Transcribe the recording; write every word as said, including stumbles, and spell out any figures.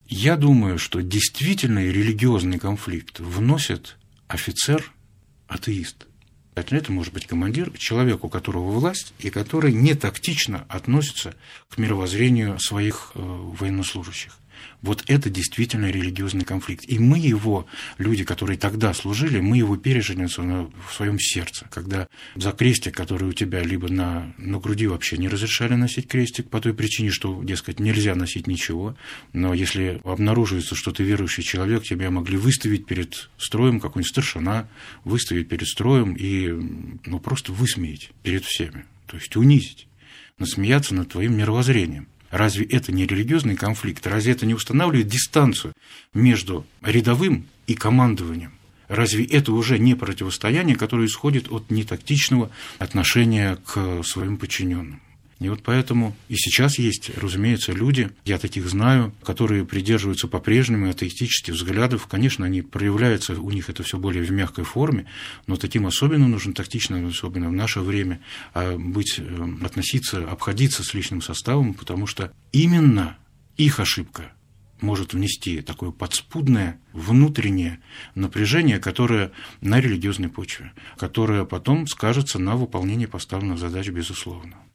Я думаю, что действительно религиозный конфликт вносит офицер-атеист. Это может быть командир, человек, у которого власть, и который не тактично относится к мировоззрению своих э, военнослужащих. Вот это действительно религиозный конфликт. И мы его, люди, которые тогда служили, мы его пережили в своем сердце. Когда за крестик, который у тебя либо на, на груди вообще не разрешали носить крестик, по той причине, что, дескать, нельзя носить ничего, но если обнаруживается, что ты верующий человек, тебя могли выставить перед строем, какой-нибудь старшина, выставить перед строем и ну, просто высмеять перед всеми, то есть унизить, насмеяться над твоим мировоззрением. Разве это не религиозный конфликт? Разве это не устанавливает дистанцию между рядовым и командованием? Разве это уже не противостояние, которое исходит от нетактичного отношения к своим подчиненным? И вот поэтому и сейчас есть, разумеется, люди, я таких знаю, которые придерживаются по-прежнему атеистических взглядов. Конечно, они проявляются, у них это все более в мягкой форме, но таким особенно нужно тактично, особенно в наше время, быть, относиться, обходиться с личным составом, потому что именно их ошибка может внести такое подспудное внутреннее напряжение, которое на религиозной почве, которое потом скажется на выполнении поставленных задач, безусловно.